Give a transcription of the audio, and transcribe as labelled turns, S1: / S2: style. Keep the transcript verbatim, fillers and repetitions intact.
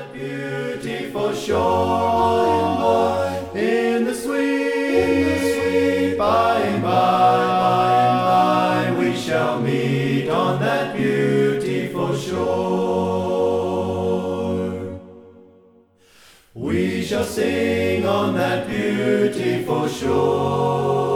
S1: that beautiful shore, in the sweet, in the sweet by and by, by and by, we shall meet on that beautiful shore. We shall sing on that beautiful shore.